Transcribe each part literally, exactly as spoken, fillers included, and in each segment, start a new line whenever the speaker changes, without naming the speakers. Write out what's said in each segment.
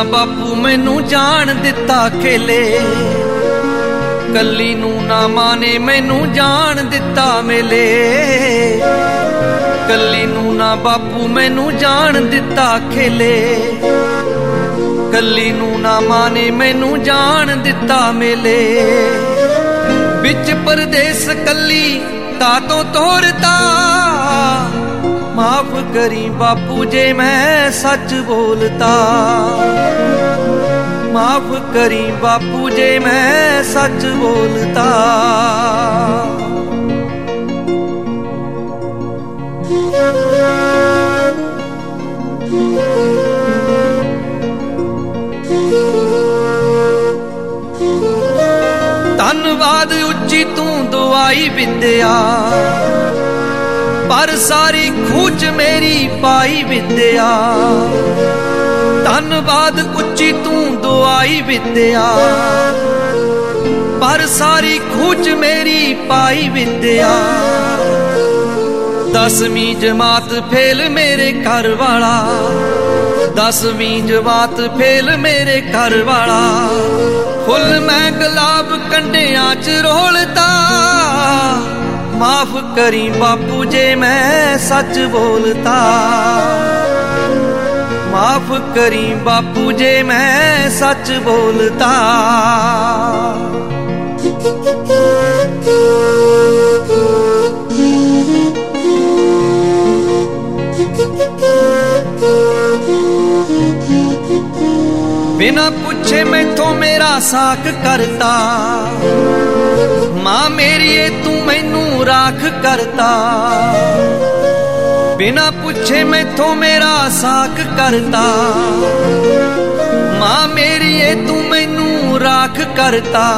ਬਾਪੂ ਮੈਨੂੰ ਜਾਣ ਦਿੱਤਾ ਖੇਲੇ, ਕੱਲੀ ਨੂੰ ਨਾ ਮਾਨੇ ਮੈਨੂੰ ਜਾਣ ਦਿੱਤਾ ਮੇਲੇ। ਕੱਲੀ ਨੂੰ ਨਾ ਬਾਪੂ ਮੈਨੂੰ ਜਾਣ ਦਿੱਤਾ ਖੇਲੇ, ਕੱਲੀ ਨੂੰ ਨਾ ਮਾਨੇ ਮੈਨੂੰ ਜਾਣ ਦਿੱਤਾ ਮੇਲੇ। ਵਿੱਚ ਪਰਦੇਸ ਕੱਲੀ ਤਾਤੋਂ ਤੋਰਤਾ, माफ करी बापू जे मैं सच बोलता। माफ करी बापू जे मैं सच बोलता। धन्नवाद उच्ची तू दुआई विद्या, पर सारी खूच मेरी पाई विद्या। धन्नवाद उच्ची तू दुआई विद्या, पर सारी खूच मेरी पाई विद्या। दसवीं जमात फेल मेरे घर वाला, दसवीं जमात फेल मेरे घर वाला। फुल मैं गुलाब कंडियां च रोलता, माफ करी बापू जे मैं सच बोलता। माफ करी बापू जे मैं सच बोलता। बिना पूछे मैथों मेरा साक करता, मां मेरी तू मैनू राख करता। बिना पूछे मैथों मेरा साक करता, मां मेरी तू मैनू राख करता।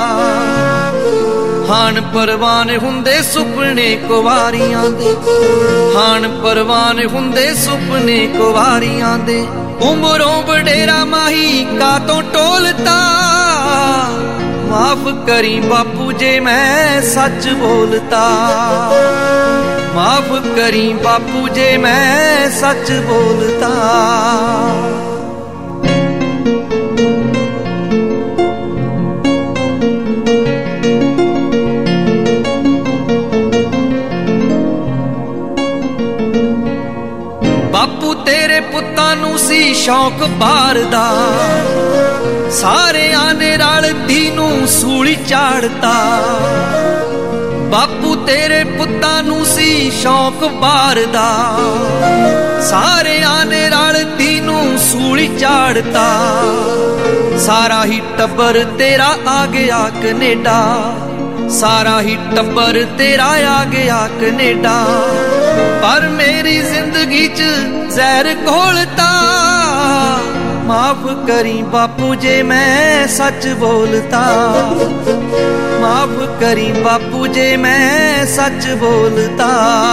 हान परवान हुंदे सुपने कुवारियां दे, हान परवान हुंदे सुपने कुवारियां दे। उमरों वडेरा माही का तो टोलता, माफ करी बापू जे मैं सच बोलता। माफ करी बापू जे मैं सच बोलता। बापू तेरे पुत्तां नू सी शौक बार दा, सारे आने रल तीनू सूली चाड़ता। बापू तेरे पुत्तां नू सी शौक बार दा, सारे आने रल तीनू सूली चाड़ता। सारा ही टब्बर तेरा आ गया कनेडा, सारा ही टब्बर तेरा आ गया कनेडा। पर मेरी जिंदगी च जहर घोलता, माफ करी बापू जे मैं सच बोलता। माफ करी बापू जे मैं सच बोलता।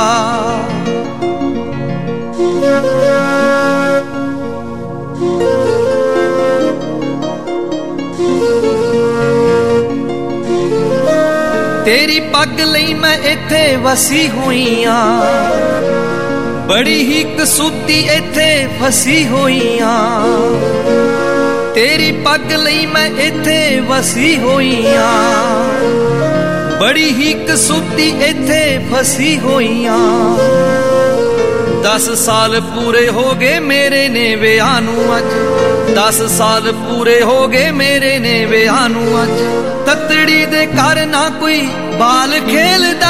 तेरी पग लई मैं इत्थे वसी हुई हां, बड़ी ही कसूती इत्थे फसी हुई हां। तेरी पग लई मैं इत्थे वसी हुई हां, बड़ी ही कसूती इत्थे फसी हुई हां। दस साल पूरे हो गए मेरे ने विआह नू अज, दस साल पूरे हो गए मेरे ने विआह नू अज। ततड़ी दे घर ना कोई बाल खेलदा,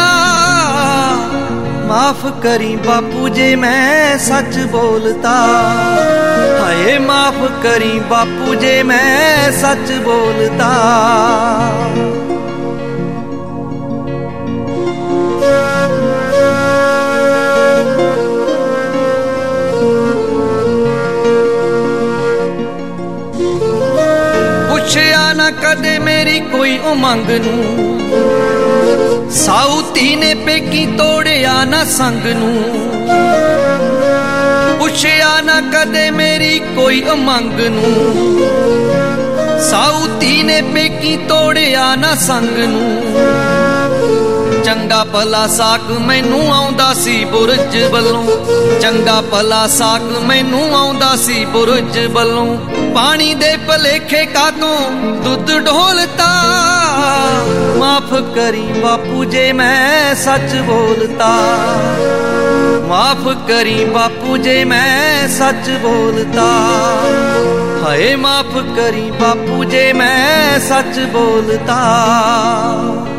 माफ करी बापू जे मैं सच बोलता। हाय माफ करी बापू जे मैं सच बोलता। पुछया ना कदे मेरी कोई उमंग नू, साउती ने पेकी तोड़िया ना संग नू। पुछया ना कदे मेरी कोई उमंग नू, साउती ने पेकी तोड़िया ना संग नू। ਚੰਗਾ ਭਲਾ ਸਾਕ ਮੈਨੂੰ ਆਉਂਦਾ ਸੀ ਬੁਰਜ ਵੱਲੋਂ, ਚੰਗਾ ਭਲਾ ਸਾਕ ਮੈਨੂੰ ਆਉਂਦਾ ਸੀ ਬੁਰਜ ਵੱਲੋਂ। ਪਾਣੀ ਦੇ ਭਲੇਖੇ ਕਾਤੋਂ ਦੁੱਧ ਢੋਲਤਾ, ਮਾਫ ਕਰੀ ਬਾਪੂ ਜੇ ਮੈਂ ਸੱਚ ਬੋਲਤਾ, ਮਾਫ ਕਰੀ ਬਾਪੂ ਜੇ ਮੈਂ ਸੱਚ ਬੋਲਤਾ। ਹਾਏ ਮਾਫ ਕਰੀ ਬਾਪੂ ਜੇ ਮੈਂ ਸੱਚ ਬੋਲਤਾ।